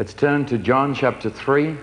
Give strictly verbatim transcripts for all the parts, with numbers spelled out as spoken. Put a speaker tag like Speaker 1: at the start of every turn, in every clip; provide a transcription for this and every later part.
Speaker 1: Let's turn to John chapter three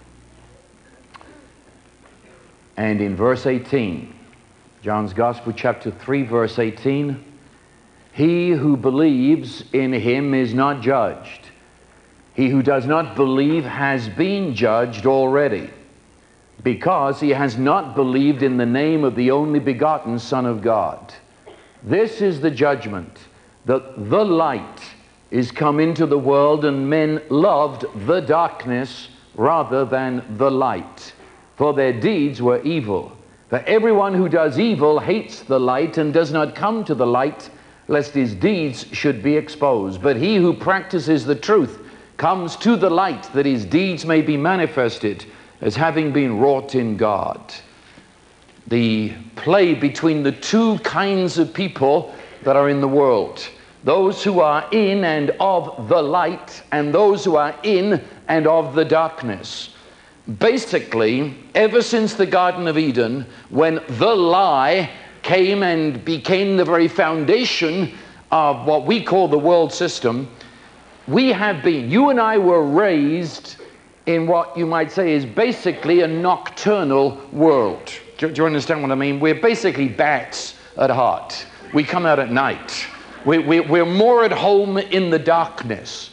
Speaker 1: and in verse eighteen. John's Gospel chapter three verse eighteen. He who believes in him is not judged. He who does not believe has been judged already, because he has not believed in the name of the only begotten Son of God. This is the judgment, that the light is come into the world, and men loved the darkness rather than the light, for their deeds were evil. For everyone who does evil hates the light and does not come to the light, lest his deeds should be exposed. But he who practices the truth comes to the light, that his deeds may be manifested as having been wrought in God. The play between the two kinds of people that are in the world: those who are in and of the light, and those who are in and of the darkness. Basically, ever since the Garden of Eden, when the lie came and became the very foundation of what we call the world system, we have been, you and I were raised in what you might say is basically a nocturnal world. Do, do you understand what I mean? We're basically bats at heart. We come out at night. We, we, we're more at home in the darkness,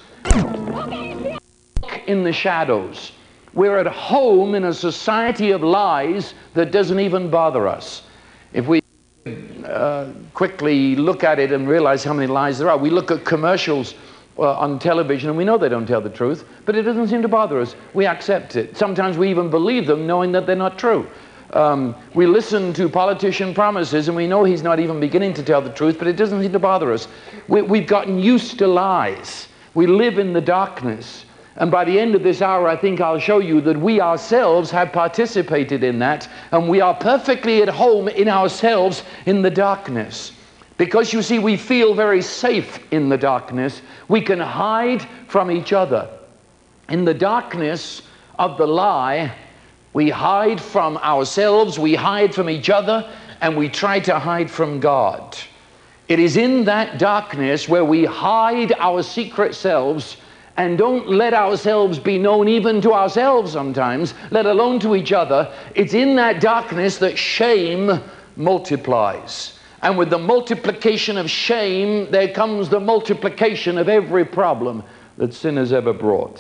Speaker 1: in the shadows. We're at home in a society of lies that doesn't even bother us. If we uh, quickly look at it and realize how many lies there are, we look at commercials uh, on television and we know they don't tell the truth, but it doesn't seem to bother us. We accept it. Sometimes we even believe them knowing that they're not true. Um, we listen to politician promises and we know he's not even beginning to tell the truth, but it doesn't seem to bother us. We, we've gotten used to lies. We live in the darkness. And by the end of this hour, I think I'll show you that we ourselves have participated in that, and we are perfectly at home in ourselves in the darkness. Because you see, we feel very safe in the darkness. We can hide from each other. In the darkness of the lie, we hide from ourselves, we hide from each other, and we try to hide from God. It is in that darkness where we hide our secret selves and don't let ourselves be known even to ourselves sometimes, let alone to each other. It's in that darkness that shame multiplies. And with the multiplication of shame, there comes the multiplication of every problem that sin has ever brought.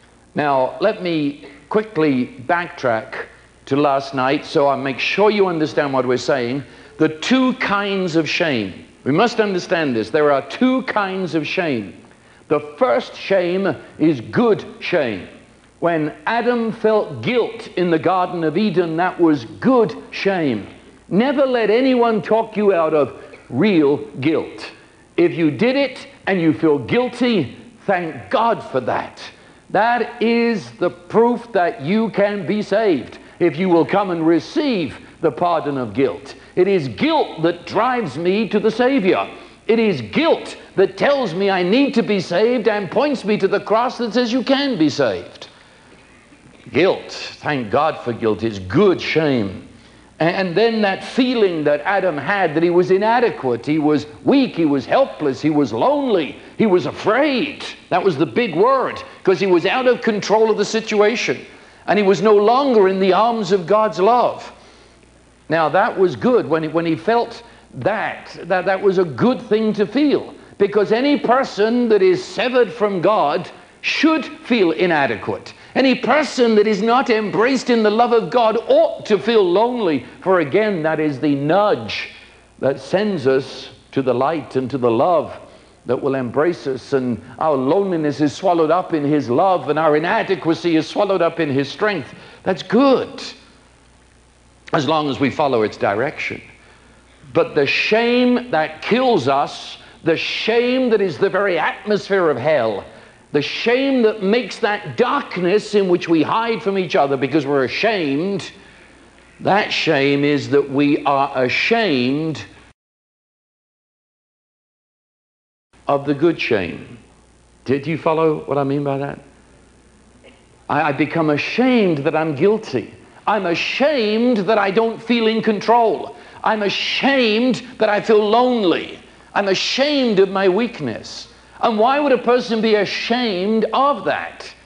Speaker 1: Now, let me quickly backtrack to last night so I make sure you understand what we're saying. The two kinds of shame. We must understand this. There are two kinds of shame. The first shame is good shame. When Adam felt guilt in the Garden of Eden, that was good shame. Never let anyone talk you out of real guilt. If you did it and you feel guilty, thank God for that. That is the proof that you can be saved, if you will come and receive the pardon of guilt. It is guilt that drives me to the Savior. It is guilt that tells me I need to be saved and points me to the cross that says you can be saved. Guilt, thank God for guilt, is good shame. And then that feeling that Adam had that he was inadequate, he was weak, he was helpless, he was lonely, he was afraid. That was the big word, because he was out of control of the situation. And he was no longer in the arms of God's love. Now that was good when he, when he felt that, that, that was a good thing to feel. Because any person that is severed from God should feel inadequate. Any person that is not embraced in the love of God ought to feel lonely. For again, that is the nudge that sends us to the light and to the love that will embrace us. And our loneliness is swallowed up in His love, and our inadequacy is swallowed up in His strength. That's good, as long as we follow its direction. But the shame that kills us, the shame that is the very atmosphere of hell, the shame that makes that darkness in which we hide from each other because we're ashamed, that shame is that we are ashamed of the good shame. Did you follow what I mean by that? I, I become ashamed that I'm guilty. I'm ashamed that I don't feel in control. I'm ashamed that I feel lonely. I'm ashamed of my weakness. And why would a person be ashamed of that?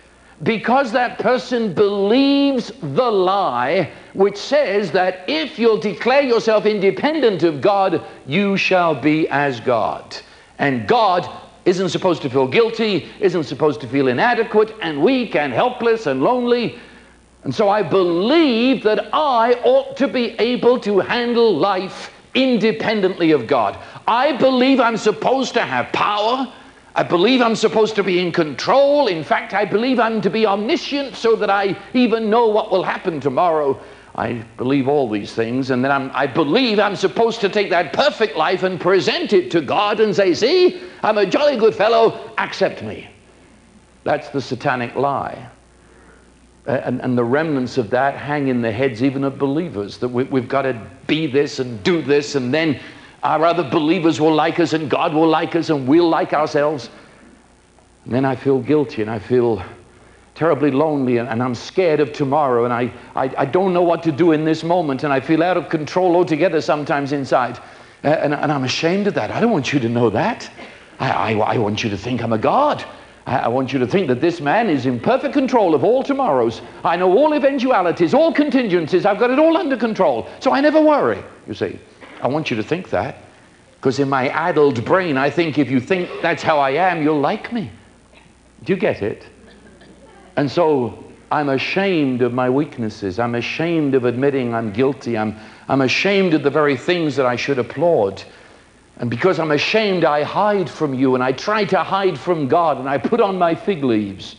Speaker 1: because that person believes the lie which says that if you'll declare yourself independent of God, you shall be as God. And God isn't supposed to feel guilty, isn't supposed to feel inadequate and weak and helpless and lonely. And so I believe that I ought to be able to handle life independently of God. I believe I'm supposed to have power. I believe I'm supposed to be in control. In fact, I believe I'm to be omniscient so that I even know what will happen tomorrow. I believe all these things, and then I'm, I believe I'm supposed to take that perfect life and present it to God and say, see, I'm a jolly good fellow, accept me. That's the satanic lie. And, and the remnants of that hang in the heads even of believers, that we, we've got to be this and do this, and then our other believers will like us, and God will like us, and we'll like ourselves. And then I feel guilty, and I feel terribly lonely, and, and I'm scared of tomorrow, and I, I, I don't know what to do in this moment, and I feel out of control altogether sometimes inside. Uh, and, and I'm ashamed of that. I don't want you to know that. I, I, I want you to think I'm a God. I, I want you to think that this man is in perfect control of all tomorrows. I know all eventualities, all contingencies. I've got it all under control. So I never worry, you see. I want you to think that, because in my addled brain, I think if you think that's how I am, you'll like me. Do you get it? And so I'm ashamed of my weaknesses. I'm ashamed of admitting I'm guilty. I'm, I'm ashamed of the very things that I should applaud. And because I'm ashamed, I hide from you, and I try to hide from God, and I put on my fig leaves.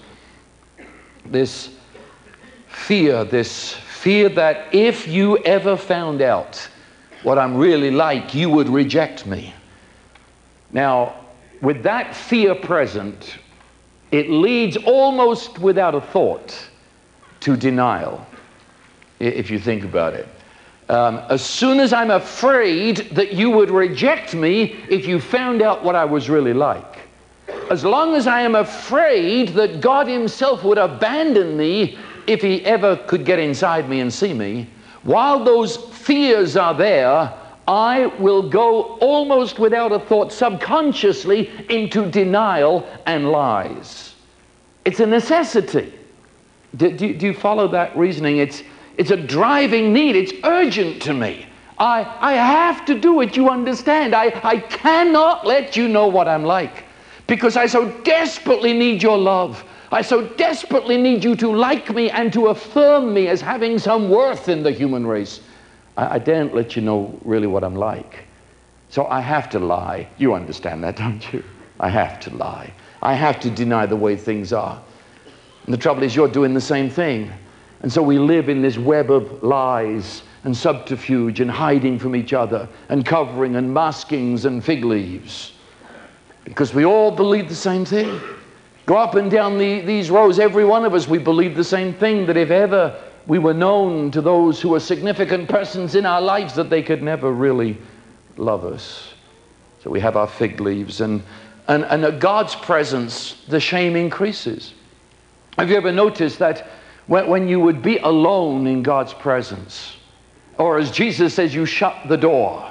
Speaker 1: This fear, this fear that if you ever found out what I'm really like, you would reject me. Now, with that fear present, it leads almost without a thought to denial, if you think about it. Um, as soon as I'm afraid that you would reject me if you found out what I was really like, as long as I am afraid that God himself would abandon me if he ever could get inside me and see me, while those fears are there, I will go almost without a thought, subconsciously, into denial and lies. It's a necessity. Do, do, do you follow that reasoning? It's, it's a driving need. It's urgent to me. I, I have to do it, you understand. I, I cannot let you know what I'm like, because I so desperately need your love. I so desperately need you to like me and to affirm me as having some worth in the human race. I, I daren't let you know really what I'm like. So I have to lie. You understand that, don't you? I have to lie. I have to deny the way things are. And the trouble is, you're doing the same thing. And so we live in this web of lies and subterfuge and hiding from each other and covering and maskings and fig leaves, because we all believe the same thing. Go up and down the, these rows, every one of us, we believe the same thing, that if ever we were known to those who were significant persons in our lives, that they could never really love us. So we have our fig leaves, and, and, and at God's presence, the shame increases. Have you ever noticed that when, when you would be alone in God's presence, or as Jesus says, you shut the door,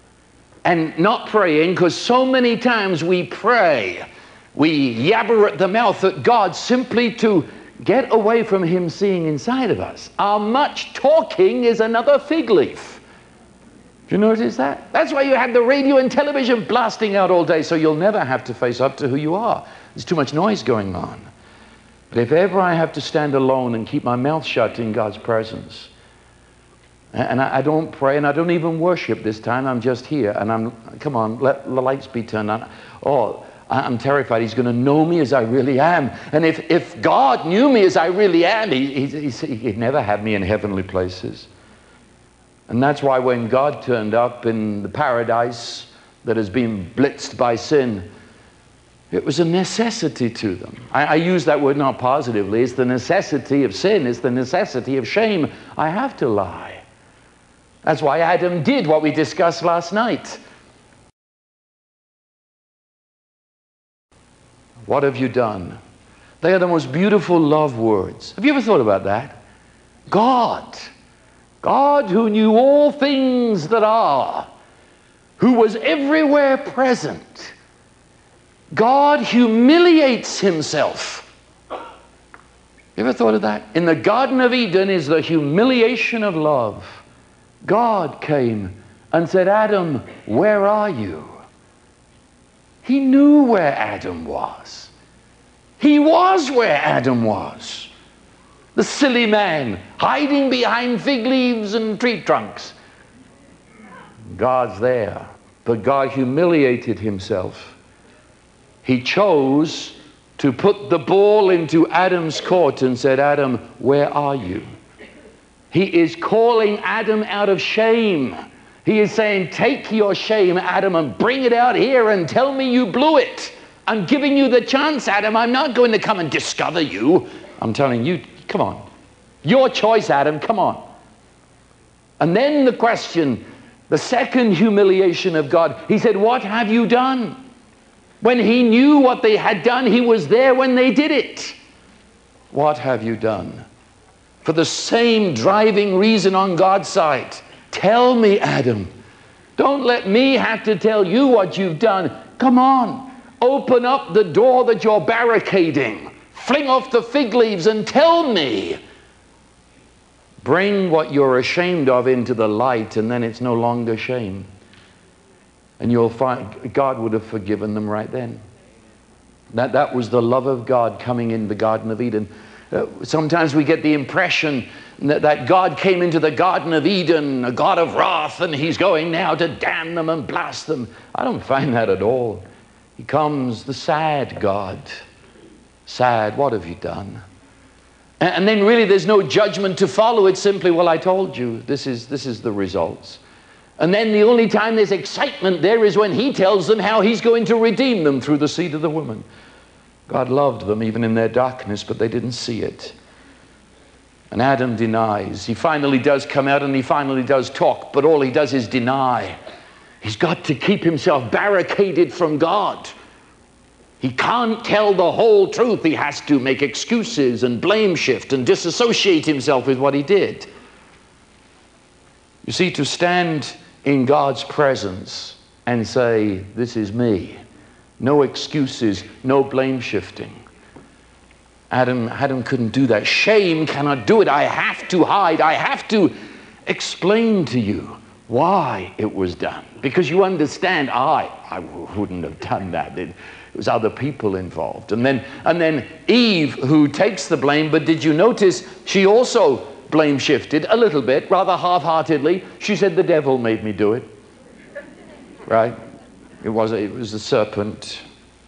Speaker 1: and not praying, because so many times we pray, we yabber at the mouth at God simply to get away from him seeing inside of us. Our much talking is another fig leaf. Do you notice that? That's why you have the radio and television blasting out all day, so you'll never have to face up to who you are. There's too much noise going on. But if ever I have to stand alone and keep my mouth shut in God's presence, and I, I don't pray, and I don't even worship this time, I'm just here, and I'm, come on, let the lights be turned on. Oh, I'm terrified he's going to know me as I really am. And if, if God knew me as I really am, he, he, he'd never have me in heavenly places. And that's why when God turned up in the paradise that has been blitzed by sin, it was a necessity to them. I, I use that word not positively. It's the necessity of sin. It's the necessity of shame. I have to lie. That's why Adam did what we discussed last night. What have you done? They are the most beautiful love words. Have you ever thought about that? God, God who knew all things that are, who was everywhere present. God humiliates himself You ever thought of that? In the Garden of Eden is the humiliation of love. God came and said, Adam, where are you? He knew where Adam was. He was where Adam was. The silly man, hiding behind fig leaves and tree trunks. God's there. But God humiliated himself. He chose to put the ball into Adam's court and said, Adam, where are you? He is calling Adam out of shame. He is saying, take your shame, Adam, and bring it out here and tell me you blew it. I'm giving you the chance, Adam. I'm not going to come and discover you. I'm telling you, come on. Your choice, Adam, come on. And then the question, the second humiliation of God, he said, what have you done? When he knew what they had done, he was there when they did it. What have you done? For the same driving reason on God's side. Tell me, Adam. Don't let me have to tell you what you've done. Come on. Open up the door that you're barricading. Fling off the fig leaves and tell me. Bring what you're ashamed of into the light, and then it's no longer shame. And you'll find God would have forgiven them right then. That, that was the love of God coming in the Garden of Eden. Uh, sometimes we get the impression that, that God came into the Garden of Eden, a God of wrath, and he's going now to damn them and blast them. I don't find that at all. He comes the sad God. Sad, what have you done? And, and then really there's no judgment to follow. It's simply, well, I told you, this is, this is the results. And then the only time there's excitement there is when he tells them how he's going to redeem them through the seed of the woman. God loved them even in their darkness, but they didn't see it. And Adam denies. He finally does come out and he finally does talk, but all he does is deny. He's got to keep himself barricaded from God. He can't tell the whole truth. He has to make excuses and blame shift and disassociate himself with what he did. You see, to stand in God's presence and say, this is me. No excuses, no blame shifting. Adam, Adam couldn't do that. Shame cannot do it. I have to hide. I have to explain to you why it was done. Because you understand, I, I wouldn't have done that. It, it was other people involved. And then, and then Eve, who takes the blame, but did you notice she also blame shifted a little bit, rather half-heartedly. She said, the devil made me do it. Right? It was, it was the serpent.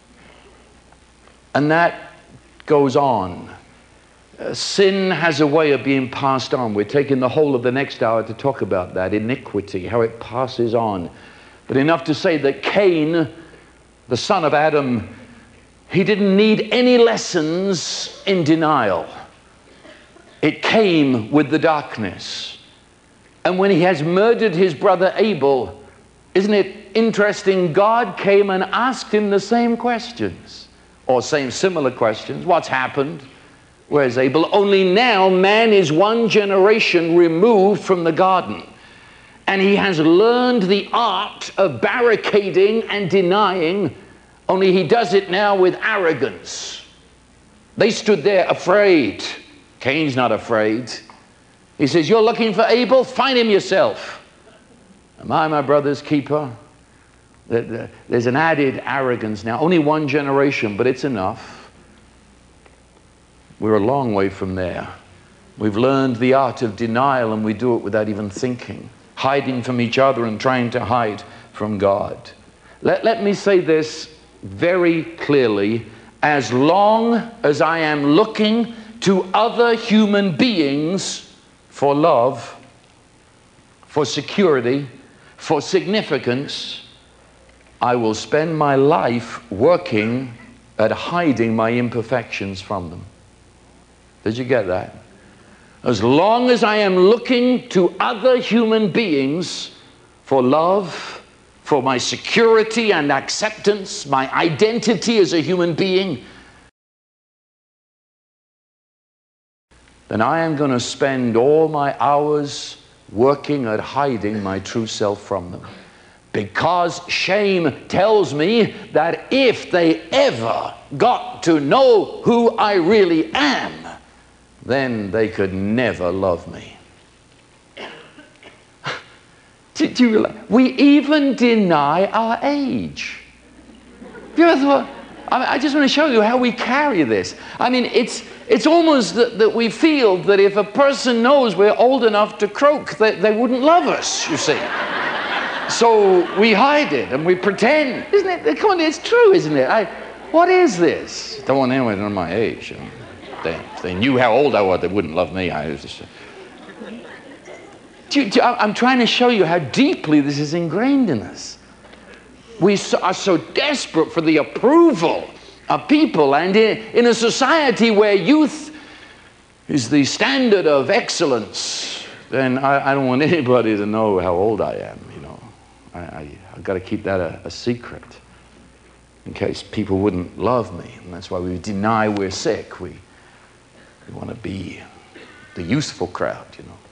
Speaker 1: And that goes on. Uh, sin has a way of being passed on. We're taking the whole of the next hour to talk about that. Iniquity, how it passes on. But enough to say that Cain, the son of Adam, he didn't need any lessons in denial. It came with the darkness. And when he has murdered his brother Abel, isn't it interesting? God came and asked him the same questions, or same similar questions. What's happened? Where's Abel? Only now man is one generation removed from the garden. And he has learned the art of barricading and denying, only he does it now with arrogance. They stood there afraid. Cain's not afraid. He says, you're looking for Abel? Find him yourself. Am I my brother's keeper? There's an added arrogance now. Only one generation, but it's enough. We're a long way from there. We've learned the art of denial, and we do it without even thinking. Hiding from each other and trying to hide from God. Let, let me say this very clearly. As long as I am looking to other human beings for love, for security, for significance, I will spend my life working at hiding my imperfections from them. Did you get that? As long as I am looking to other human beings for love, for my security and acceptance, my identity as a human being, then I am going to spend all my hours working at hiding my true self from them. Because shame tells me that if they ever got to know who I really am, then they could never love me. do, do you realize? We even deny our age. Have you ever thought? I, mean, I just want to show you how we carry this. I mean, it's, it's almost that, that we feel that if a person knows we're old enough to croak, that they wouldn't love us, you see. So we hide it and we pretend. Isn't it? Come on, it's true, isn't it? I, what is this? Don't want anyone to know my age. They, if they knew how old I was, they wouldn't love me. I was just, do you, do, I'm trying to show you how deeply this is ingrained in us. We are so desperate for the approval of people, and in, in a society where youth is the standard of excellence, then I, I don't want anybody to know how old I am, you know. I, I, I've got to keep that a, a secret in case people wouldn't love me. And that's why we deny we're sick. We, we want to be the useful crowd, you know.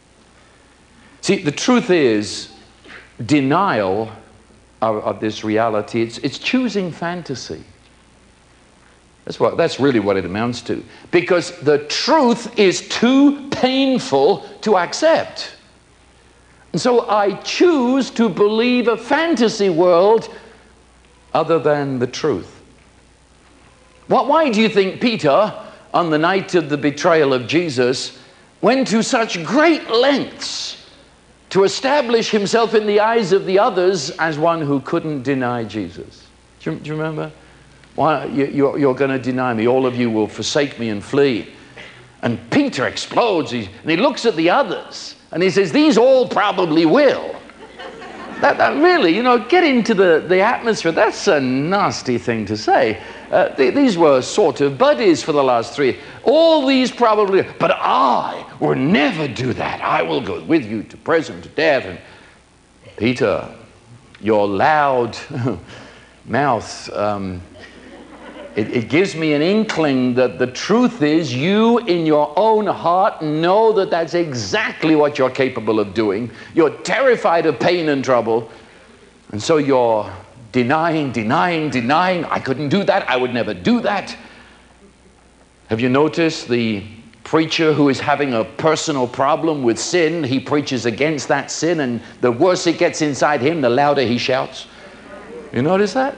Speaker 1: See, the truth is, denial of, of this reality, it's, it's choosing fantasy. That's what, that's really what it amounts to. Because the truth is too painful to accept. And so I choose to believe a fantasy world other than the truth. Well, why do you think Peter, on the night of the betrayal of Jesus, went to such great lengths to establish himself in the eyes of the others as one who couldn't deny Jesus? Do you, do you remember? Why, you, you're, you're going to deny me. All of you will forsake me and flee. And Peter explodes, he, and he looks at the others, and he says, these all probably will. That, that really, you know, get into the, the atmosphere. That's a nasty thing to say. Uh, th these were sort of buddies for the last three. All these probably, but I will never do that. I will go with you to prison, to death. And Peter, your loud mouth, um, It, it gives me an inkling that the truth is you in your own heart know that that's exactly what you're capable of doing. You're terrified of pain and trouble. And so you're denying, denying, denying. I couldn't do that. I would never do that. Have you noticed the preacher who is having a personal problem with sin? He preaches against that sin, and the worse it gets inside him, the louder he shouts. You notice that?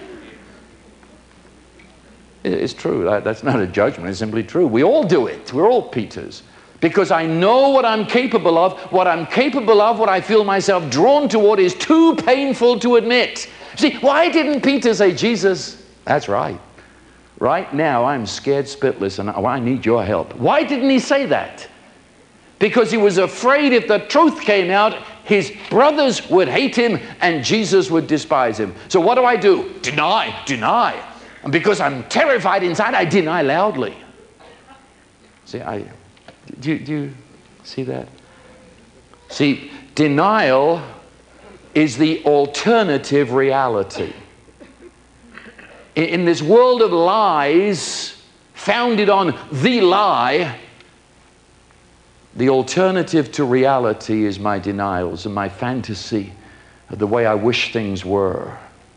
Speaker 1: It's true. That's not a judgment. It's simply true. We all do it. We're all Peters. Because I know what I'm capable of. What I'm capable of, what I feel myself drawn toward, is too painful to admit. See, why didn't Peter say, Jesus, that's right. Right now, I'm scared spitless and I need your help. Why didn't he say that? Because he was afraid if the truth came out, his brothers would hate him and Jesus would despise him. So what do I do? Deny, deny. And because I'm terrified inside, I deny loudly. See, I, do, you, do you see that? See, denial is the alternative reality. In, in this world of lies, founded on the lie, the alternative to reality is my denials and my fantasy of the way I wish things were.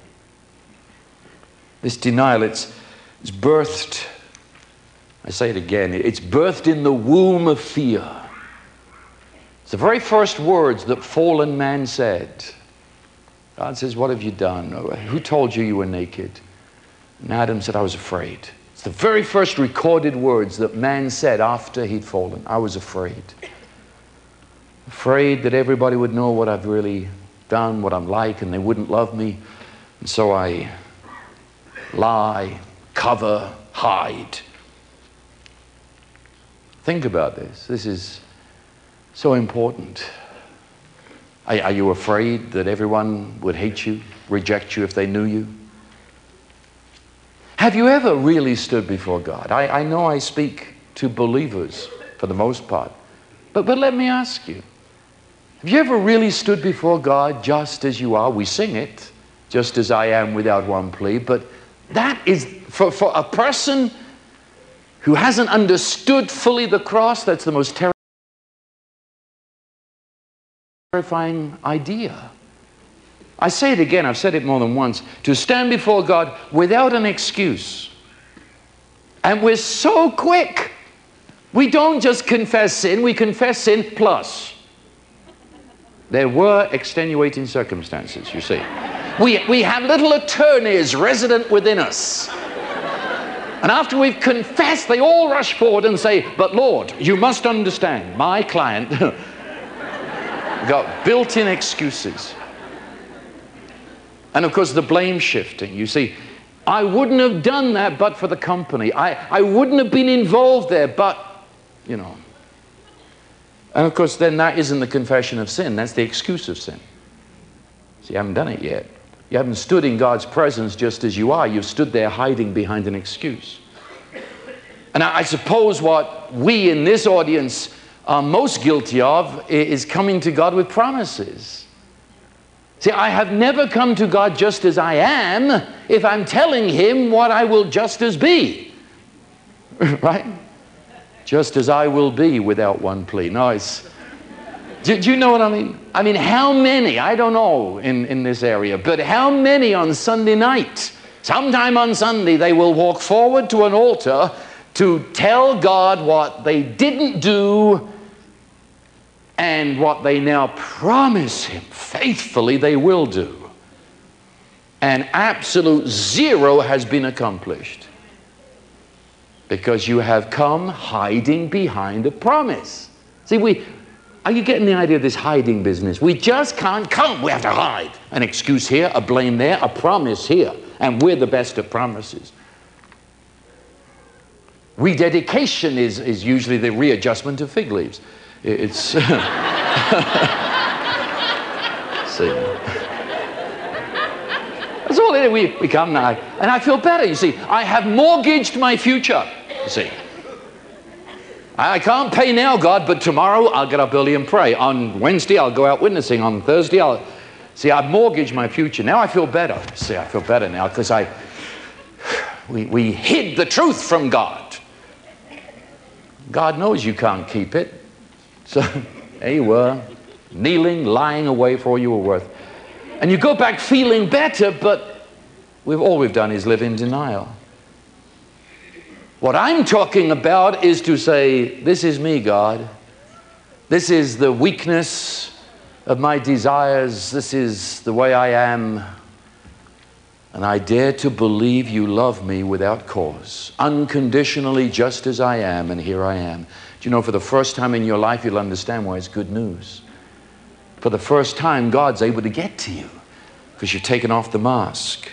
Speaker 1: This denial, it's, it's birthed, I say it again, it's birthed in the womb of fear. It's the very first words that fallen man said. God says, what have you done? Who told you you were naked? And Adam said, I was afraid. It's the very first recorded words that man said after he'd fallen. I was afraid. Afraid that everybody would know what I've really done, what I'm like, and they wouldn't love me. And so I lie, cover, hide. Think about this. This is so important. Are, are you afraid that everyone would hate you, reject you if they knew you? Have you ever really stood before God? I, I know I speak to believers for the most part, but, but let me ask you, have you ever really stood before God just as you are? We sing it, just as I am without one plea, but that is, for, for a person who hasn't understood fully the cross, that's the most terrifying idea. I say it again, I've said it more than once, to stand before God without an excuse. And we're so quick We don't just confess sin, we confess sin plus. There were extenuating circumstances, you see. We, we have little attorneys resident within us. And after we've confessed, they all rush forward and say, but Lord, you must understand, my client got built-in excuses. And of course, the blame shifting. You see, I wouldn't have done that but for the company. I, I wouldn't have been involved there but, you know. And of course, then that isn't the confession of sin. That's the excuse of sin. So you haven't done it yet. You haven't stood in God's presence just as you are. You've stood there hiding behind an excuse. And I, I suppose what we in this audience are most guilty of is coming to God with promises. See, I have never come to God just as I am if I'm telling him what I will just as be. Right? Just as I will be without one plea. No, it's... Do, do you know what I mean? I mean, how many, I don't know in, in this area, but how many on Sunday night, sometime on Sunday, they will walk forward to an altar to tell God what they didn't do and what they now promise him faithfully they will do. And absolute zero has been accomplished because you have come hiding behind a promise. See, we... Are you getting the idea of this hiding business? We just can't come. We have to hide. An excuse here, a blame there, a promise here. And we're the best at promises. Rededication is, is usually the readjustment of fig leaves. It's... See. That's all it is. We, we come now. And I feel better, you see. I have mortgaged my future, you see. I can't pay now, God, but tomorrow I'll get up early and pray. On Wednesday, I'll go out witnessing. On Thursday, I'll... See, I've mortgaged my future. Now I feel better. See, I feel better now because I... We, we hid the truth from God. God knows you can't keep it. So there you were, kneeling, lying away for all you were worth. And you go back feeling better, but we've, all we've done is live in denial. What I'm talking about is to say, this is me, God. This is the weakness of my desires. This is the way I am. And I dare to believe you love me without cause, unconditionally, just as I am, and here I am. Do you know, for the first time in your life, you'll understand why it's good news. For the first time, God's able to get to you because you've taken off the mask.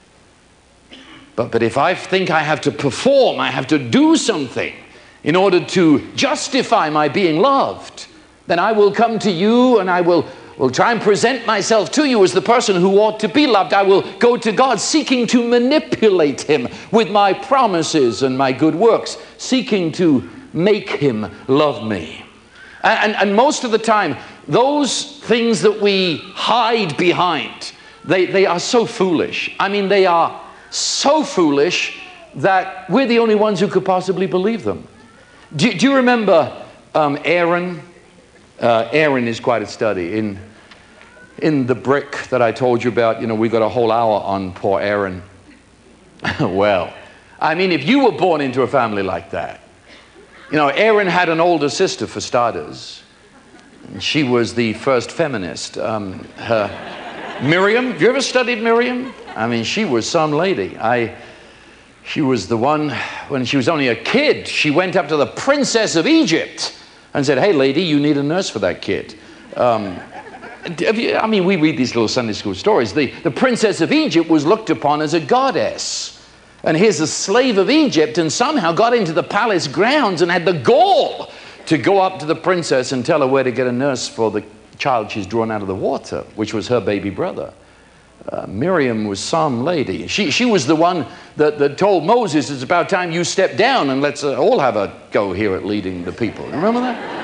Speaker 1: But, but if I think I have to perform, I have to do something in order to justify my being loved, then I will come to you and I will, will try and present myself to you as the person who ought to be loved. I will go to God seeking to manipulate him with my promises and my good works, seeking to make him love me. And, and, and most of the time, those things that we hide behind, they, they are so foolish. I mean, they are so foolish that we're the only ones who could possibly believe them. Do, do you remember um, Aaron? Uh, Aaron is quite a study. In, in the brick that I told you about, you know, we got a whole hour on poor Aaron. Well, I mean, if you were born into a family like that, you know, Aaron had an older sister for starters. And she was the first feminist. Um, her, Miriam, have you ever studied Miriam? I mean, she was some lady. I, she was the one, when she was only a kid, she went up to the princess of Egypt and said, hey, lady, you need a nurse for that kid. Um, have you, I mean, we read these little Sunday school stories. The, the princess of Egypt was looked upon as a goddess. And here's a slave of Egypt and somehow got into the palace grounds and had the gall to go up to the princess and tell her where to get a nurse for the child she's drawn out of the water, which was her baby brother. Uh, Miriam was some lady. She, she was the one that, that told Moses, it's about time you step down and let's uh, all have a go here at leading the people. Remember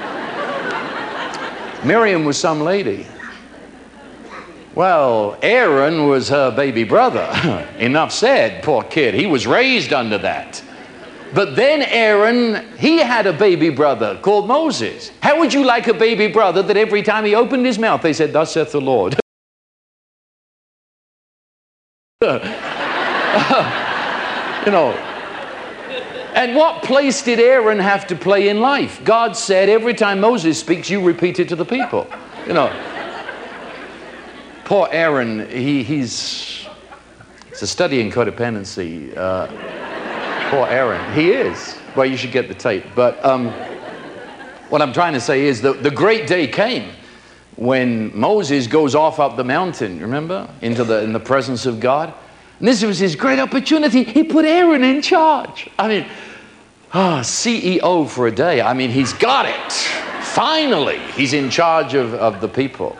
Speaker 1: that? Miriam was some lady. Well, Aaron was her baby brother. Enough said, poor kid. He was raised under that. But then Aaron, he had a baby brother called Moses. How would you like a baby brother that every time he opened his mouth, they said, thus saith the Lord? You know, And what place did Aaron have to play in life? God said, every time Moses speaks, you repeat it to the people. You know, poor Aaron, he, he's, it's a study in codependency. Uh, poor Aaron, he is. Well, you should get the tape. But um, what I'm trying to say is that the great day came when Moses goes off up the mountain, remember, into the, in the presence of God. And this was his great opportunity. He put Aaron in charge. I mean, ah, C E O for a day. I mean, he's got it. Finally, he's in charge of, of the people.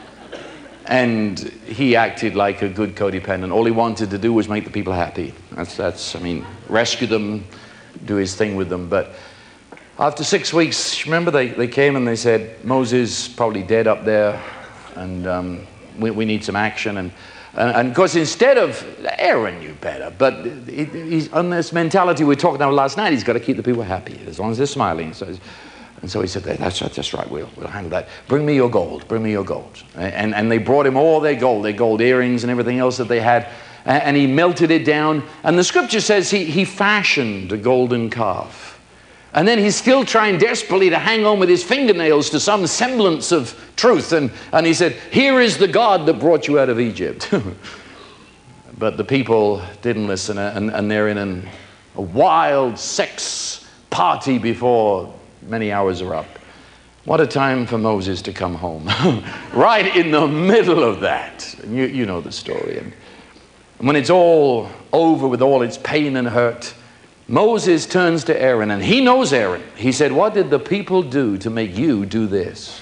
Speaker 1: And he acted like a good codependent. All he wanted to do was make the people happy. That's, that's I mean, rescue them, do his thing with them. But after six weeks, remember, they, they came and they said, Moses probably dead up there, and um, we, we need some action. And And of course, instead of, Aaron knew better, but he, he's on this mentality we were talking about last night, he's got to keep the people happy, as long as they're smiling. So, and so he said, that's, that's right, we'll, we'll handle that. Bring me your gold, bring me your gold. And, and they brought him all their gold, their gold earrings and everything else that they had, and he melted it down. And the scripture says he, he fashioned a golden calf. And then he's still trying desperately to hang on with his fingernails to some semblance of truth. And, and he said, here is the God that brought you out of Egypt. But the people didn't listen, and, and they're in an, a wild sex party before many hours are up. What a time for Moses to come home. Right in the middle of that. And you, you know the story. And when it's all over with all its pain and hurt, Moses turns to Aaron, and he knows Aaron. He said, what did the people do to make you do this?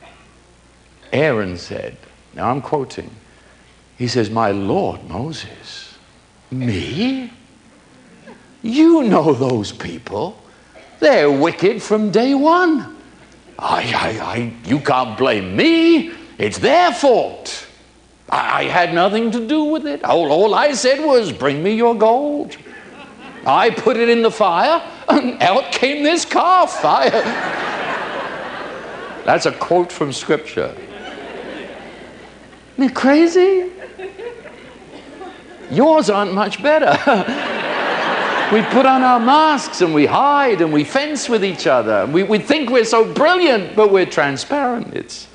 Speaker 1: Aaron said, now I'm quoting, he says, my Lord Moses, me? You know those people. They're wicked from day one. I, I, I, you can't blame me. It's their fault. I, I had nothing to do with it. All, all I said was, bring me your gold. I put it in the fire, and out came this calf. I, that's a quote from Scripture. Isn't it crazy? Yours aren't much better. We put on our masks, and we hide, and we fence with each other. We, we think we're so brilliant, but we're transparent. It's,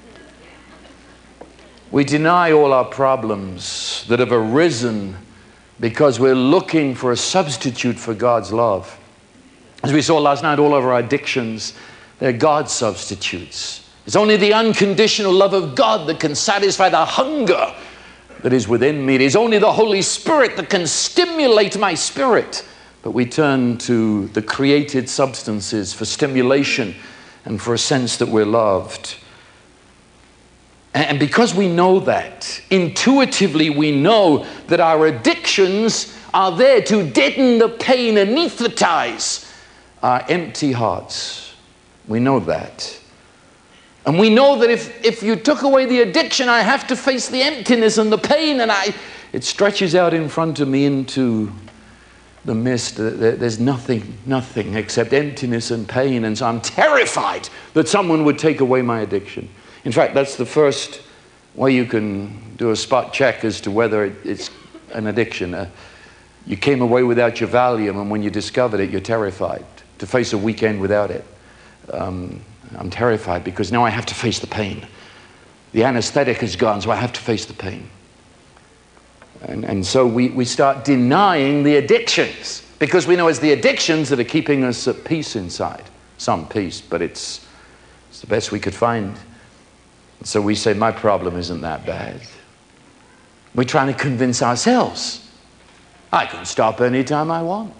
Speaker 1: we deny all our problems that have arisen because we're looking for a substitute for God's love. As we saw last night, all of our addictions, they're God's substitutes. It's only the unconditional love of God that can satisfy the hunger that is within me. It is only the Holy Spirit that can stimulate my spirit. But we turn to the created substances for stimulation and for a sense that we're loved. And because we know that, intuitively we know that our addictions are there to deaden the pain, anesthetize our empty hearts. We know that. And we know that if, if you took away the addiction, I have to face the emptiness and the pain, and I, it stretches out in front of me into the mist. There's nothing, nothing except emptiness and pain, and so I'm terrified that someone would take away my addiction. In fact, that's the first way you can do a spot check as to whether it, it's an addiction. Uh, you came away without your Valium, and when you discovered it, you're terrified to face a weekend without it. Um, I'm terrified because now I have to face the pain. The anesthetic is gone, so I have to face the pain. And, and so we, we start denying the addictions because we know it's the addictions that are keeping us at peace inside. Some peace, but it's, it's the best we could find. So we say, my problem isn't that bad. We're trying to convince ourselves, I can stop anytime I want.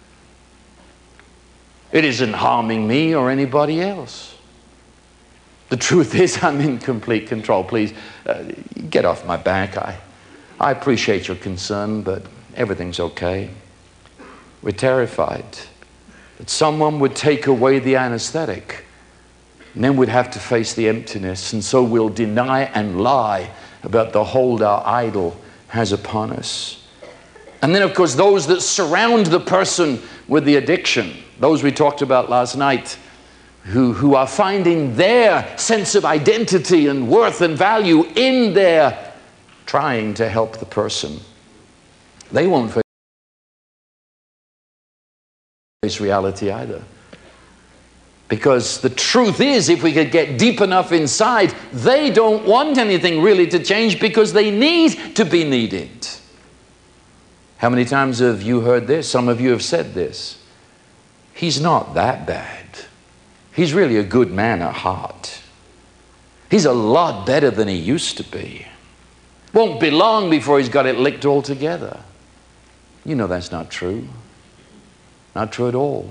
Speaker 1: It isn't harming me or anybody else. The truth is, I'm in complete control. Please, uh, get off my back. I, I appreciate your concern, but everything's okay. We're terrified that someone would take away the anesthetic, and then we'd have to face the emptiness, and so we'll deny and lie about the hold our idol has upon us. And then, of course, those that surround the person with the addiction, those we talked about last night, who, who are finding their sense of identity and worth and value in their trying to help the person. They won't face reality either. Because the truth is, if we could get deep enough inside, they don't want anything really to change because they need to be needed. How many times have you heard this? Some of you have said this. He's not that bad. He's really a good man at heart. He's a lot better than he used to be. Won't be long before he's got it licked all together. You know that's not true. Not true at all.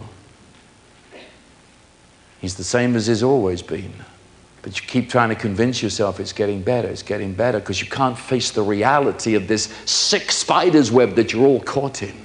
Speaker 1: He's the same as he's always been. But you keep trying to convince yourself it's getting better, it's getting better, because you can't face the reality of this sick spider's web that you're all caught in.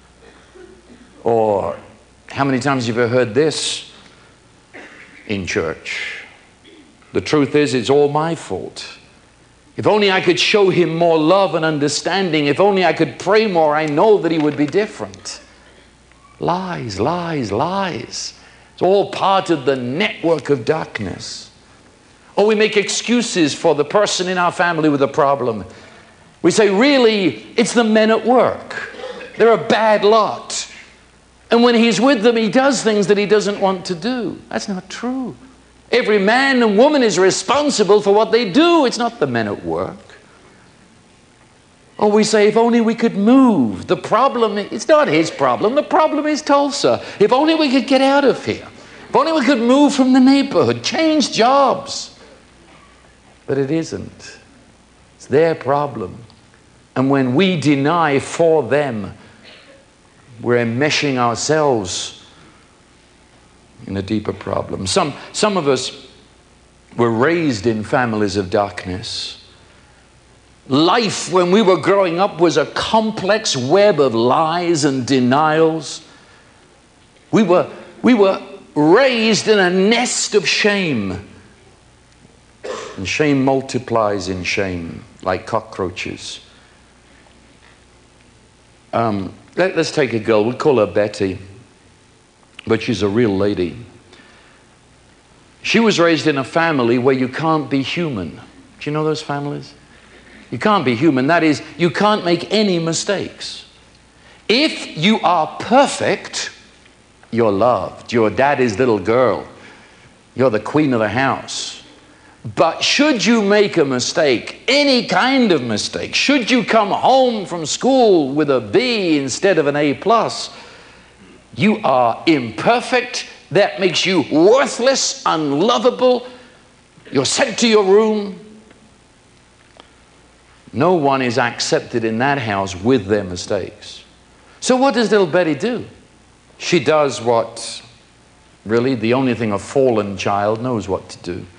Speaker 1: Or how many times have you ever heard this in church? The truth is, it's all my fault. If only I could show him more love and understanding, if only I could pray more, I know that he would be different. Lies, lies, lies. It's all part of the network of darkness. Or we make excuses for the person in our family with a problem. We say, really, it's the men at work. They're a bad lot. And when he's with them, he does things that he doesn't want to do. That's not true. Every man and woman is responsible for what they do. It's not the men at work. Or we say, if only we could move. The problem, it's not his problem. The problem is Tulsa. If only we could get out of here. If only we could move from the neighborhood, change jobs. But it isn't. It's their problem. And when we deny for them, we're enmeshing ourselves in a deeper problem. Some, some of us were raised in families of darkness. Life when we were growing up was a complex web of lies and denials. We were, we were raised in a nest of shame. And shame multiplies in shame like cockroaches. Um, let, let's take a girl. We call her Betty, but she's a real lady. She was raised in a family where you can't be human. Do you know those families? You can't be human. That is, you can't make any mistakes. If you are perfect, you're loved. You're daddy's little girl. You're the queen of the house. But should you make a mistake, any kind of mistake, should you come home from school with a B instead of an A plus, you are imperfect. That makes you worthless, unlovable. You're sent to your room. No one is accepted in that house with their mistakes. So what does little Betty do? She does what really the only thing a fallen child knows what to do.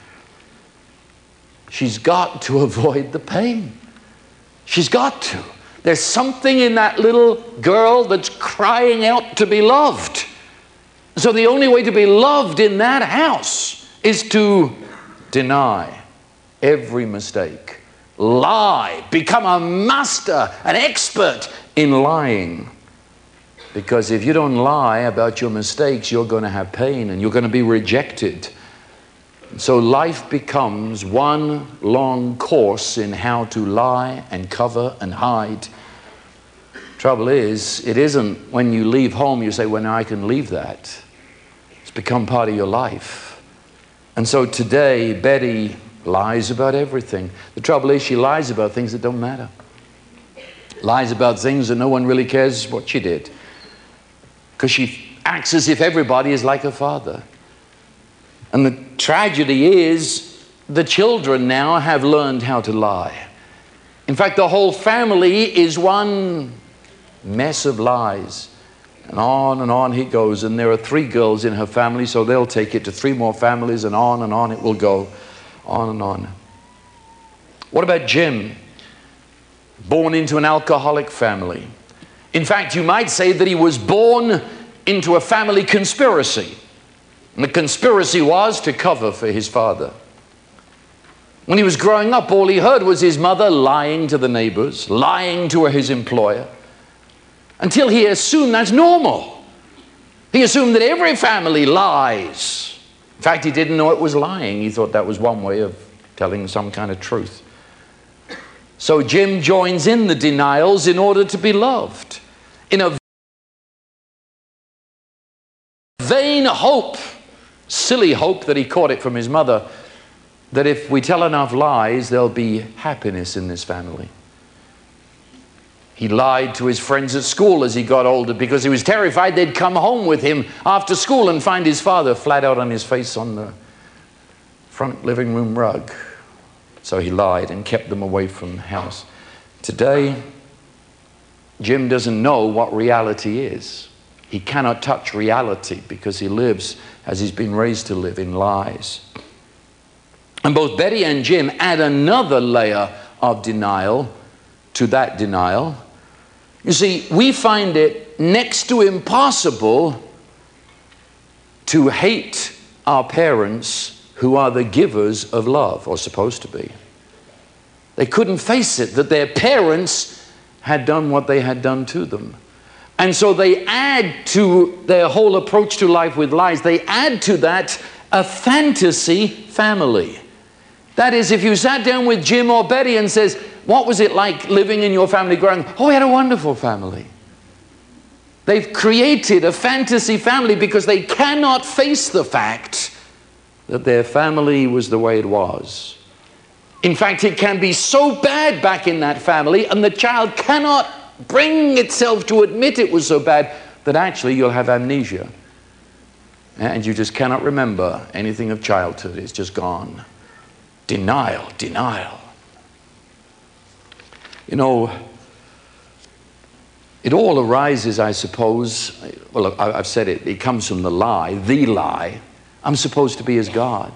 Speaker 1: She's got to avoid the pain. She's got to. There's something in that little girl that's crying out to be loved. So the only way to be loved in that house is to deny every mistake. Lie. Become a master, an expert in lying. Because if you don't lie about your mistakes, you're going to have pain and you're going to be rejected. So life becomes one long course in how to lie and cover and hide. Trouble is, it isn't when you leave home you say, well, now I can leave that. It's become part of your life. And so today, Betty lies about everything. The trouble is she lies about things that don't matter. Lies about things that no one really cares what she did. Because she acts as if everybody is like her father. And the tragedy is the children now have learned how to lie. In fact, the whole family is one mess of lies. And on and on he goes. And there are three girls in her family, so they'll take it to three more families, and on and on it will go. On and on. What about Jim? Born into an alcoholic family. In fact, you might say that he was born into a family conspiracy. And the conspiracy was to cover for his father. When he was growing up, all he heard was his mother lying to the neighbors, lying to his employer, until he assumed that's normal. He assumed that every family lies. In fact, he didn't know it was lying. He thought that was one way of telling some kind of truth. So Jim joins in the denials in order to be loved. In a vain hope, silly hope that he caught it from his mother, that if we tell enough lies, there'll be happiness in this family. He lied to his friends at school as he got older because he was terrified they'd come home with him after school and find his father flat out on his face on the front living room rug. So he lied and kept them away from the house. Today, Jim doesn't know what reality is. He cannot touch reality because he lives as he's been raised to live, in lies. And both Betty and Jim add another layer of denial to that denial. You see, we find it next to impossible to hate our parents who are the givers of love, or supposed to be. They couldn't face it that their parents had done what they had done to them. And so they add to their whole approach to life with lies, they add to that a fantasy family. That is, if you sat down with Jim or Betty and says, what was it like living in your family growing up? Oh, we had a wonderful family. They've created a fantasy family because they cannot face the fact that their family was the way it was. In fact, it can be so bad back in that family, and the child cannot bring itself to admit it was so bad, that actually you'll have amnesia. And you just cannot remember anything of childhood. It's just gone. Denial, denial. You know, it all arises, I suppose, well, I've said it, it comes from the lie, the lie. I'm supposed to be as God.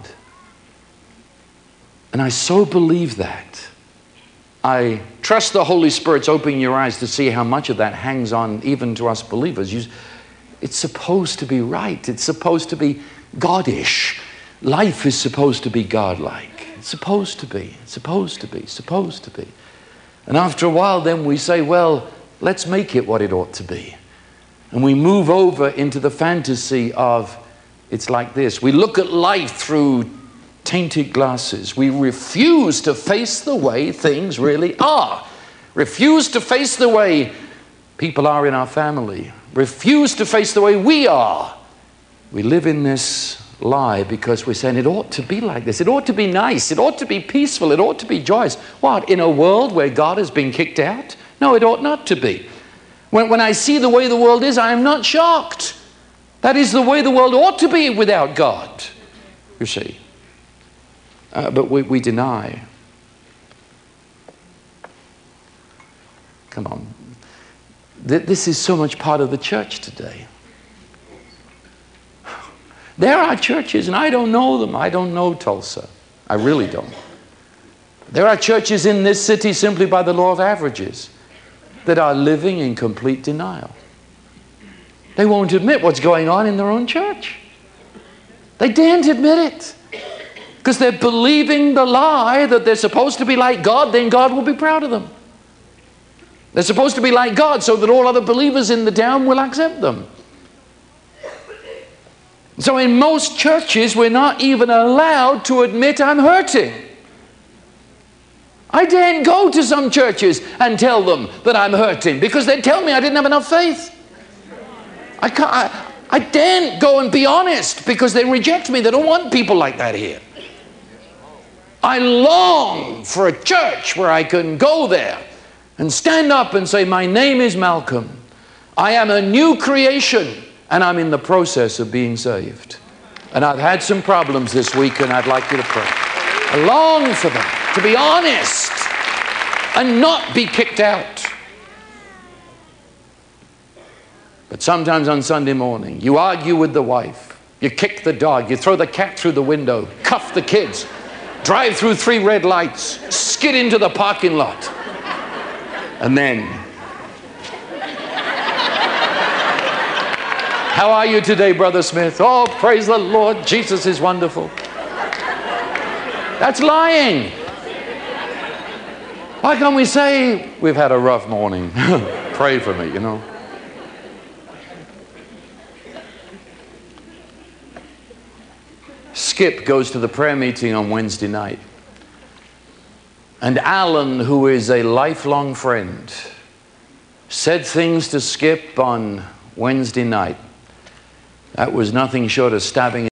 Speaker 1: And I so believe that. I trust the Holy Spirit's opening your eyes to see how much of that hangs on even to us believers. You, it's supposed to be right. It's supposed to be God-ish. Life is supposed to be God-like. It's supposed to be, it's supposed to be, supposed to be. And after a while then we say, well, let's make it what it ought to be. And we move over into the fantasy of, it's like this. We look at life through tainted glasses. We refuse to face the way things really are. Refuse to face the way people are in our family. Refuse to face the way we are. We live in this lie because we're saying it ought to be like this. It ought to be nice. It ought to be peaceful. It ought to be joyous. What? In a world where God has been kicked out? No, it ought not to be. When, when I see the way the world is, I am not shocked. That is the way the world ought to be without God, you see. Uh, but we, we deny. Come on. Th- this is so much part of the church today. There are churches, and I don't know them. I don't know Tulsa. I really don't. There are churches in this city simply by the law of averages that are living in complete denial. They won't admit what's going on in their own church. They daren't admit it because they're believing the lie that they're supposed to be like God, then God will be proud of them. They're supposed to be like God so that all other believers in the town will accept them. So in most churches, we're not even allowed to admit I'm hurting. I daren't go to some churches and tell them that I'm hurting because they'd tell me I didn't have enough faith. I can't, I, I daren't go and be honest because they reject me. They don't want people like that here. I long for a church where I can go there and stand up and say, my name is Malcolm. I am a new creation. And I'm in the process of being saved. And I've had some problems this week, and I'd like you to pray. I long for that, to be honest and not be kicked out. But sometimes on Sunday morning, you argue with the wife, you kick the dog, you throw the cat through the window, cuff the kids, drive through three red lights, skid into the parking lot, and then... How are you today, Brother Smith? Oh, praise the Lord. Jesus is wonderful. That's lying. Why can't we say, we've had a rough morning. Pray for me, you know. Skip goes to the prayer meeting on Wednesday night. And Alan, who is a lifelong friend, said things to Skip on Wednesday night That was nothing short of stabbing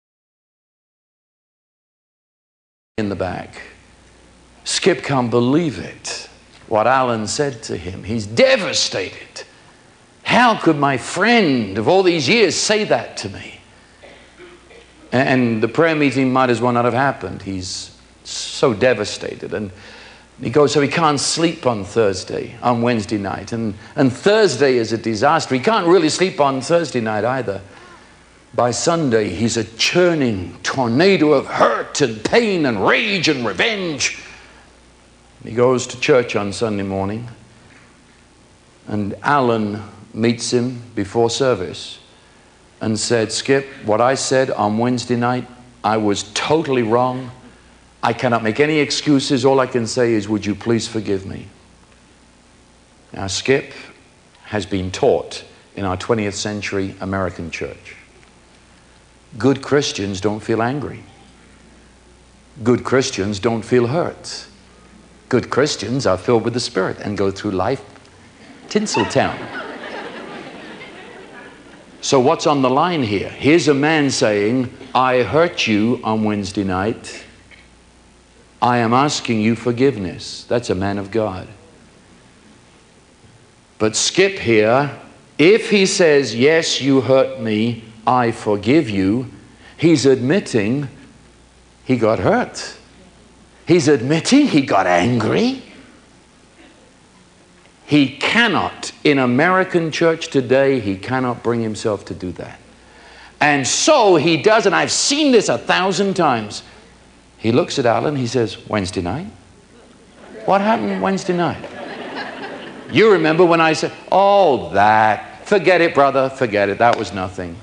Speaker 1: in the back. Skip can't believe it, what Alan said to him. He's devastated. How could my friend of all these years say that to me? And the prayer meeting might as well not have happened. He's so devastated. And he goes, so he can't sleep on Thursday, on Wednesday night. And, and Thursday is a disaster. He can't really sleep on Thursday night either. By Sunday, he's a churning tornado of hurt and pain and rage and revenge. He goes to church on Sunday morning. And Alan meets him before service and said, Skip, what I said on Wednesday night, I was totally wrong. I cannot make any excuses. All I can say is, would you please forgive me? Now, Skip has been taught in our twentieth century American church, good Christians don't feel angry. Good Christians don't feel hurt. Good Christians are filled with the Spirit and go through life Tinseltown. So what's on the line here? Here's a man saying, I hurt you on Wednesday night. I am asking you forgiveness. That's a man of God. But Skip here, if he says, yes, you hurt me, I forgive you, he's admitting he got hurt. He's admitting he got angry. He cannot, in American church today, he cannot bring himself to do that. And so he does, and I've seen this a thousand times. He looks at Alan, he says, Wednesday night? What happened Wednesday night? You remember when I said, oh, that. Forget it, brother, forget it. That was nothing.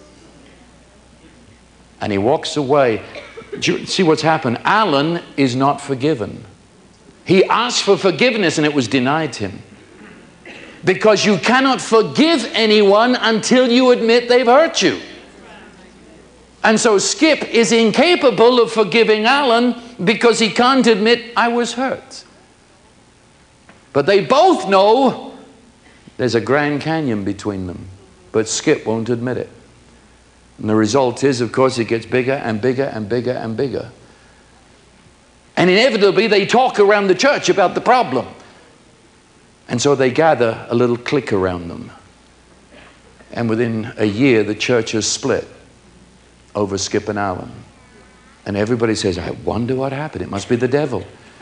Speaker 1: And he walks away. Do you see what's happened? Alan is not forgiven. He asked for forgiveness and it was denied him. Because you cannot forgive anyone until you admit they've hurt you. And so Skip is incapable of forgiving Alan because he can't admit, I was hurt. But they both know there's a Grand Canyon between them. But Skip won't admit it. And the result is, of course, it gets bigger and bigger and bigger and bigger. And inevitably, they talk around the church about the problem. And so they gather a little clique around them. And within a year, the church has split over Skip and Alan. And everybody says, I wonder what happened. It must be the devil.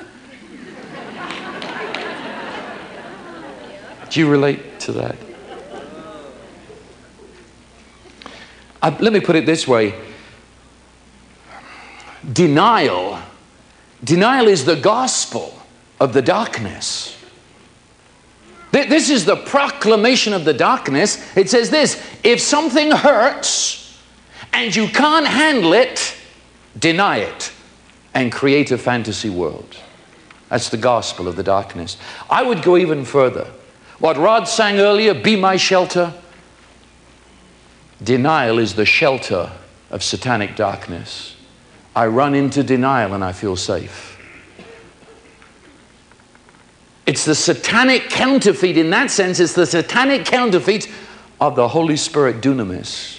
Speaker 1: Do you relate to that? Uh, let me put it this way. Denial, denial is the gospel of the darkness. This is the proclamation of the darkness. It says this, if something hurts and you can't handle it, deny it and create a fantasy world. That's the gospel of the darkness. I would go even further. What Rod sang earlier, be my shelter. Denial is the shelter of satanic darkness. I run into denial and I feel safe. It's the satanic counterfeit. In that sense, it's the satanic counterfeit of the Holy Spirit dunamis.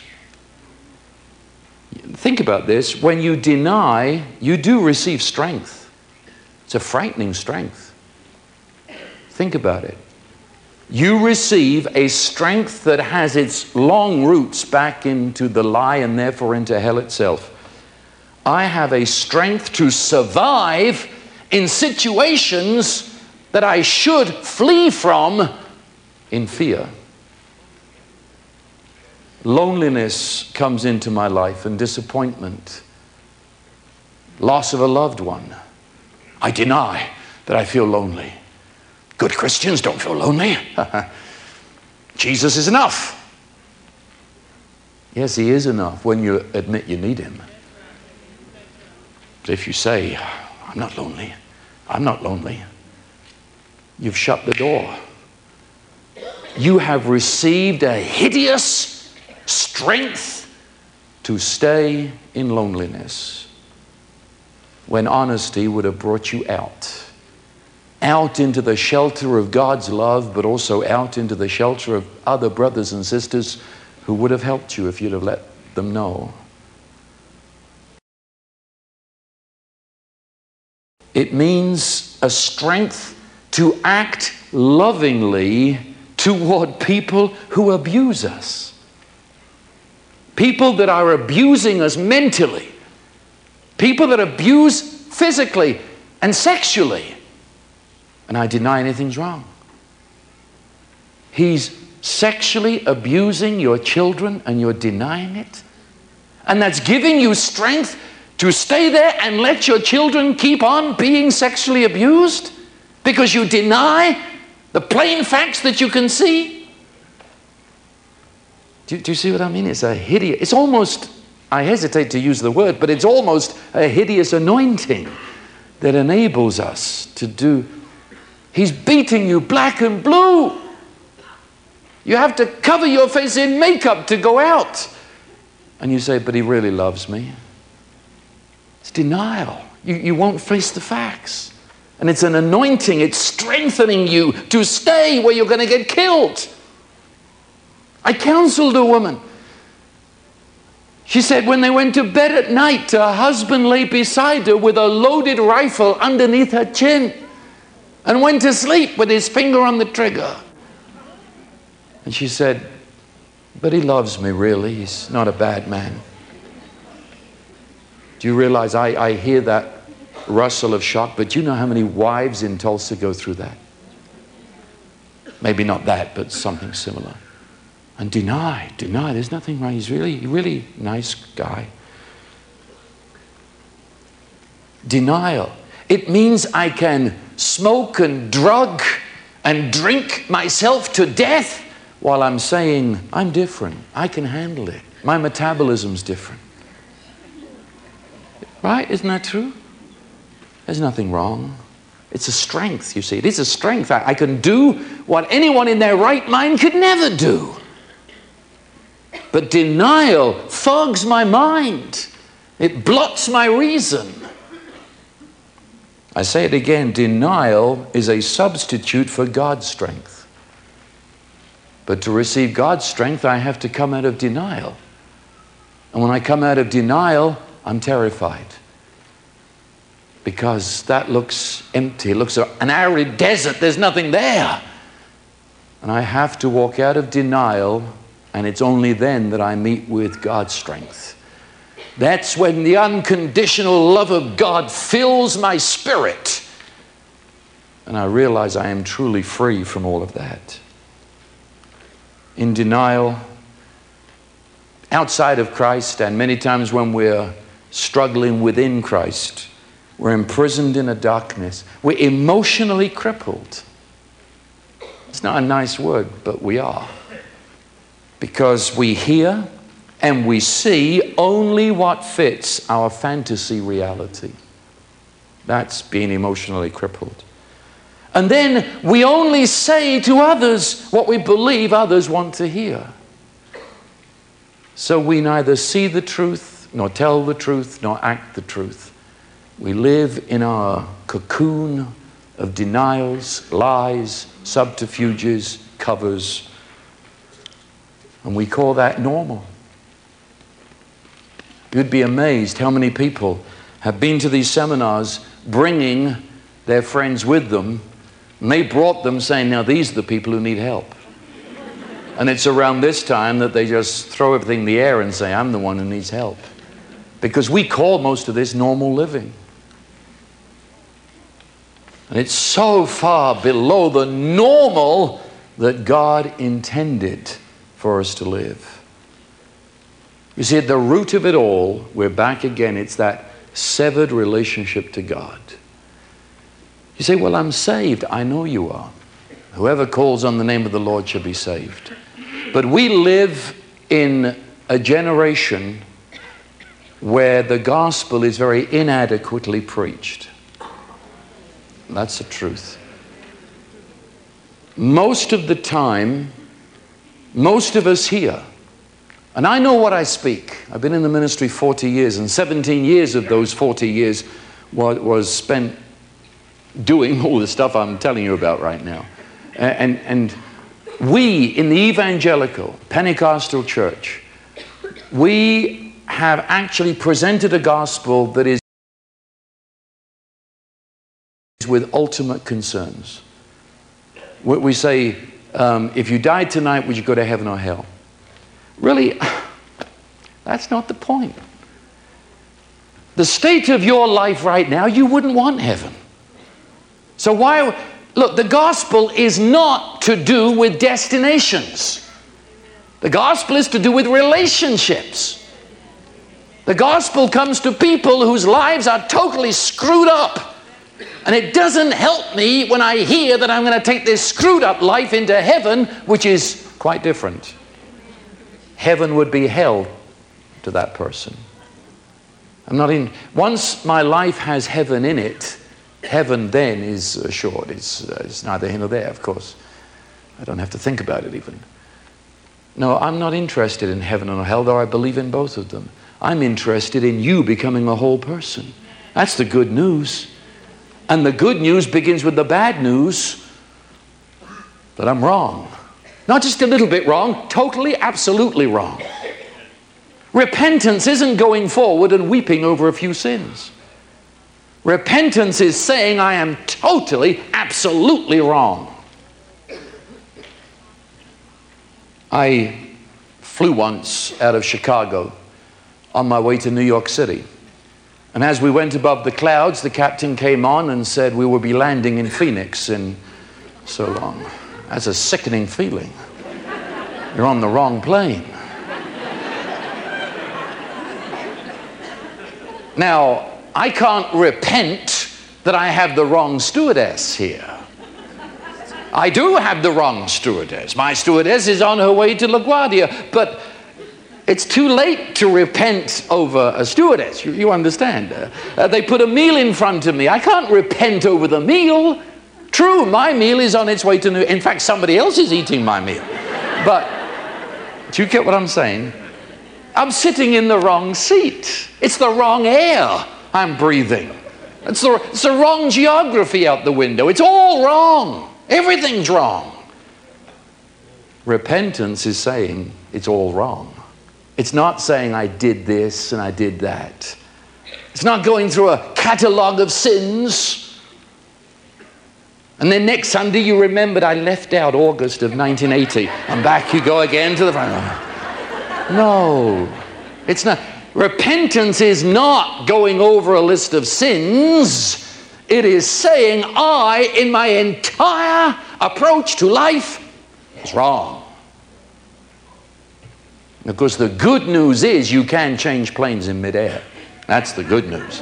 Speaker 1: Think about this. When you deny, you do receive strength. It's a frightening strength. Think about it. You receive a strength that has its long roots back into the lie and therefore into hell itself. I have a strength to survive in situations that I should flee from in fear. Loneliness comes into my life and disappointment. Loss of a loved one. I deny that I feel lonely. Good Christians don't feel lonely. Jesus is enough. Yes, he is enough when you admit you need him. But if you say, I'm not lonely, I'm not lonely, you've shut the door. You have received a hideous strength to stay in loneliness when honesty would have brought you out. Out into the shelter of God's love, but also out into the shelter of other brothers and sisters who would have helped you if you'd have let them know. It means a strength to act lovingly toward people who abuse us. People that are abusing us mentally. People that abuse physically and sexually. And I deny anything's wrong. He's sexually abusing your children and you're denying it. And that's giving you strength to stay there and let your children keep on being sexually abused because you deny the plain facts that you can see. Do, do you see what I mean? It's a hideous, it's almost, I hesitate to use the word, but it's almost a hideous anointing that enables us to do. He's beating you black and blue. You have to cover your face in makeup to go out. And you say, but he really loves me. It's denial. You, you won't face the facts. And it's an anointing. It's strengthening you to stay where you're going to get killed. I counseled a woman. She said when they went to bed at night, her husband lay beside her with a loaded rifle underneath her chin and went to sleep with his finger on the trigger. And she said, but he loves me really. He's not a bad man. Do you realize I, I hear that rustle of shock, but you know how many wives in Tulsa go through that? Maybe not that, but something similar. And deny, deny, there's nothing wrong. He's really, really nice guy. Denial. It means I can smoke and drug and drink myself to death while I'm saying, I'm different. I can handle it. My metabolism's different. Right? Isn't that true? There's nothing wrong. It's a strength, you see. It is a strength. I, I can do what anyone in their right mind could never do. But denial fogs my mind. It blots my reason. I say it again, denial is a substitute for God's strength. But to receive God's strength, I have to come out of denial. And when I come out of denial, I'm terrified. Because that looks empty. It looks an arid desert. There's nothing there. And I have to walk out of denial, and it's only then that I meet with God's strength. That's when the unconditional love of God fills my spirit. And I realize I am truly free from all of that. In denial, outside of Christ, and many times when we're struggling within Christ, we're imprisoned in a darkness. We're emotionally crippled. It's not a nice word, but we are. Because we hear and we see only what fits our fantasy reality. That's being emotionally crippled. And then we only say to others what we believe others want to hear. So we neither see the truth, nor tell the truth, nor act the truth. We live in our cocoon of denials, lies, subterfuges, covers. And we call that normal. You'd be amazed how many people have been to these seminars bringing their friends with them, and they brought them saying, now these are the people who need help. And it's around this time that they just throw everything in the air and say, I'm the one who needs help. Because we call most of this normal living. And it's so far below the normal that God intended for us to live. You see, at the root of it all, we're back again. It's that severed relationship to God. You say, well, I'm saved. I know you are. Whoever calls on the name of the Lord shall be saved. But we live in a generation where the gospel is very inadequately preached. That's the truth. Most of the time, most of us here, and I know what I speak. I've been in the ministry forty years, and seventeen years of those forty years was, was spent doing all the stuff I'm telling you about right now. And, and we in the evangelical Pentecostal church, we have actually presented a gospel that is with ultimate concerns. We say, um, if you died tonight, would you go to heaven or hell? Really, that's not the point. The state of your life right now, you wouldn't want heaven. So why, look, the gospel is not to do with destinations. The gospel is to do with relationships. The gospel comes to people whose lives are totally screwed up. And it doesn't help me when I hear that I'm going to take this screwed up life into heaven, which is quite different. Heaven would be hell to that person. I'm not in. Once my life has heaven in it, heaven then is assured. It's, uh, it's neither here nor there, of course. I don't have to think about it even. No, I'm not interested in heaven or hell, though I believe in both of them. I'm interested in you becoming a whole person. That's the good news. And the good news begins with the bad news that I'm wrong. Not just a little bit wrong, totally, absolutely wrong. Repentance isn't going forward and weeping over a few sins. Repentance is saying I am totally, absolutely wrong. I flew once out of Chicago on my way to New York City. And as we went above the clouds, the captain came on and said we will be landing in Phoenix in so long. That's a sickening feeling. You're on the wrong plane. Now, I can't repent that I have the wrong stewardess here. I do have the wrong stewardess. My stewardess is on her way to LaGuardia, but it's too late to repent over a stewardess. You, you understand? Uh, uh, they put a meal in front of me. I can't repent over the meal. True, my meal is on its way to New York. In fact, somebody else is eating my meal. But do you get what I'm saying? I'm sitting in the wrong seat. It's the wrong air I'm breathing. It's the, it's the wrong geography out the window. It's all wrong. Everything's wrong. Repentance is saying it's all wrong. It's not saying I did this and I did that. It's not going through a catalog of sins. And then next Sunday you remembered I left out August of nineteen eighty. And back you go again to the front. No, it's not. Repentance is not going over a list of sins. It is saying I, in my entire approach to life, is wrong. Because the good news is you can change planes in midair. That's the good news.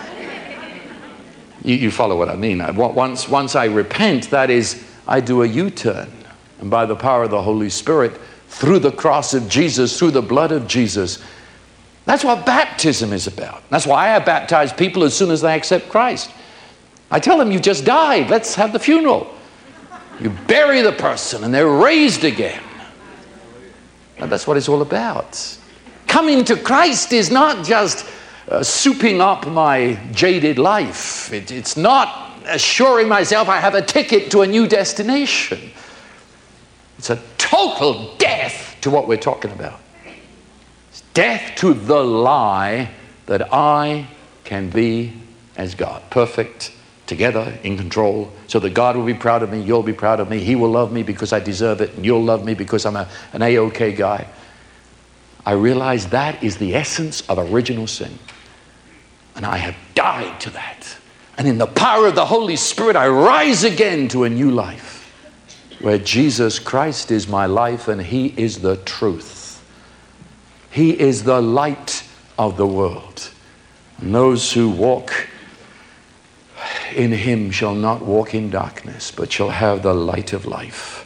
Speaker 1: You, you follow what I mean. Once, once I repent, that is, I do a U-turn. And by the power of the Holy Spirit, through the cross of Jesus, through the blood of Jesus. That's what baptism is about. That's why I baptize people as soon as they accept Christ. I tell them, you just died. Let's have the funeral. You bury the person and they're raised again. And that's what it's all about. Coming to Christ is not just uh, souping up my jaded life. It, it's not assuring myself I have a ticket to a new destination. It's a total death to what we're talking about. It's death to the lie that I can be as God, perfect, together, in control, so that God will be proud of me, you'll be proud of me, He will love me because I deserve it, and you'll love me because I'm a, an A-OK guy. I realize that is the essence of original sin. And I have died to that. And in the power of the Holy Spirit, I rise again to a new life, where Jesus Christ is my life and He is the truth. He is the light of the world. And those who walk in Him shall not walk in darkness, but shall have the light of life.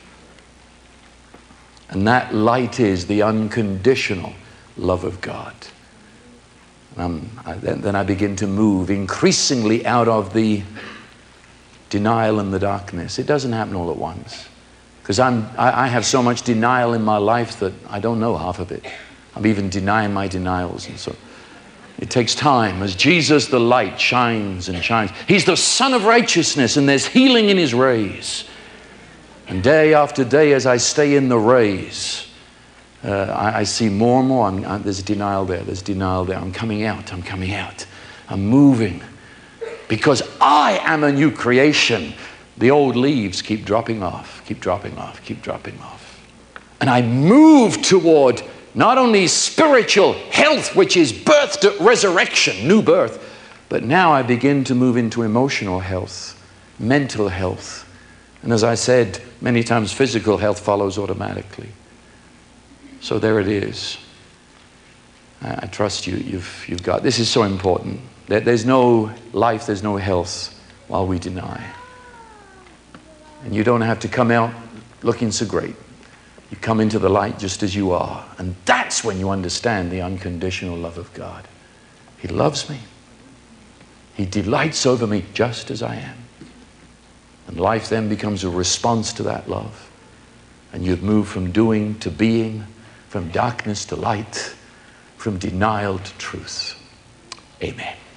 Speaker 1: And that light is the unconditional love of God. Um, I, then, then I begin to move increasingly out of the denial and the darkness. It doesn't happen all at once. Because I'm, I, I have so much denial in my life that I don't know half of it. I'm even denying my denials. And so it takes time as Jesus, the light, shines and shines. He's the Son of righteousness, and there's healing in His rays. And day after day, as I stay in the rays, uh, I, I see more and more, I'm, uh, there's denial there, there's denial there. I'm coming out, I'm coming out. I'm moving. Because I am a new creation. The old leaves keep dropping off, keep dropping off, keep dropping off. And I move toward not only spiritual health, which is birthed at resurrection, new birth, but now I begin to move into emotional health, mental health. And as I said, many times physical health follows automatically. So there it is. I, I trust you, you've, you've got, this is so important. There, there's no life, there's no health while we deny. And you don't have to come out looking so great. You come into the light just as you are. And that's when you understand the unconditional love of God. He loves me. He delights over me just as I am. And life then becomes a response to that love. And you've moved from doing to being, from darkness to light, from denial to truth. Amen.